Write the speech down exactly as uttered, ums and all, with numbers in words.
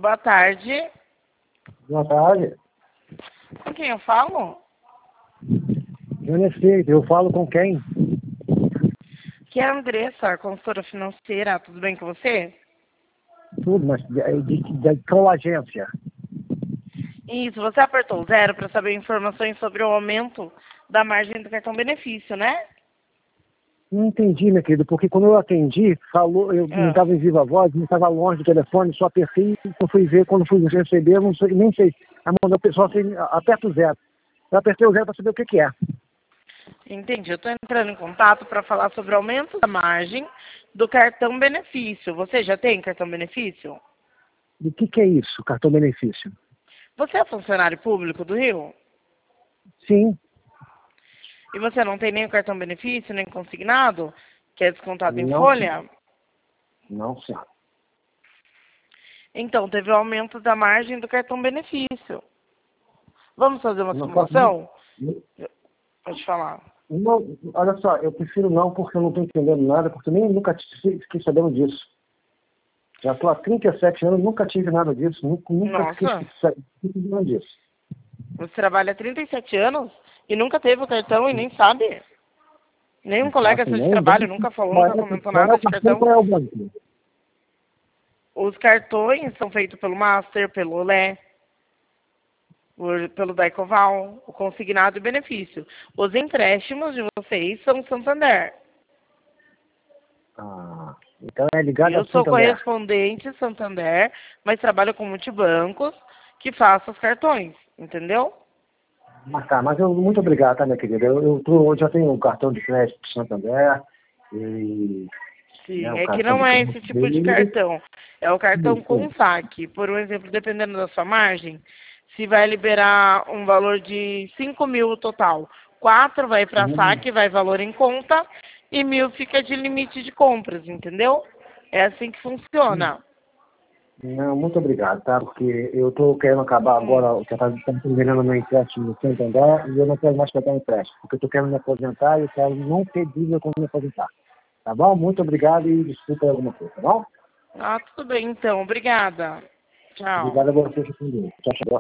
Boa tarde. Boa tarde. Com quem eu falo? Eu não sei, eu falo com quem? Que é a Andressa, consultora financeira. Tudo bem com você? Tudo, mas de, de, de, de qual agência? Isso, você apertou zero para saber informações sobre o aumento da margem do cartão benefício, né? Não entendi, meu querido, porque quando eu atendi, falou, eu não Ah. estava em viva voz, não estava longe do telefone, só apertei e eu fui ver, quando fui receber, eu não sei, nem sei. A mão da pessoa assim, aperta o zero. Eu apertei o zero para saber o que, que é. Entendi. Eu estou entrando em contato para falar sobre o aumento da margem do cartão benefício. Você já tem cartão benefício? O que, que é isso, cartão benefício? Você é funcionário público do Rio? Sim. E você não tem nem o cartão benefício, nem consignado, que é descontado em Não, folha? não, sim. Então, teve o aumento da margem do cartão benefício. Vamos fazer uma Não posso. simulação? Não, Pode falar. não, olha só, eu prefiro não, porque eu não estou entendendo nada, porque eu nem nunca fiquei sabendo disso. Já estou há trinta e sete anos, nunca tive nada disso, nunca, nunca fiquei Nossa, sabendo disso. você trabalha há trinta e sete anos e nunca teve o cartão e nem sabe? Nenhum colega Nossa, seu de nem, trabalho nunca falou, qual nunca é, comentou qual é nada o de cartão, cartão? qual é o banco? Os cartões são feitos pelo Master, pelo Olé, por- pelo Daicoval, o consignado e o benefício. Os empréstimos de vocês são o Santander. Ah, então é ligado Eu ao sou Santander. correspondente Santander, mas trabalho com multibancos que faço os cartões, entendeu? Ah, tá, mas eu, muito obrigado, tá, minha querida? Eu, eu, tô, eu já tenho um cartão de crédito do Santander, e né, Sim, o é que cartão não de é crédito esse tipo de dele. cartão. É o cartão com Isso. saque. Por um exemplo, dependendo da sua margem, se vai liberar um valor de cinco mil total, quatro vai para Hum, saque, vai valor em conta, e mil fica de limite de compras, entendeu? É assim que hum. funciona. Não, muito obrigado, tá? Porque eu estou querendo acabar Hum. agora, o que está vendendo meu empréstimo no Santander, e eu não quero mais pegar empréstimo, porque eu estou querendo me aposentar e eu quero não ter dívida quando me aposentar. Tá bom? Muito obrigado e desculpa alguma coisa, tá bom? Ah, tudo bem então. Obrigada. Tchau. Obrigado a você por tudo. Tchau, tchau.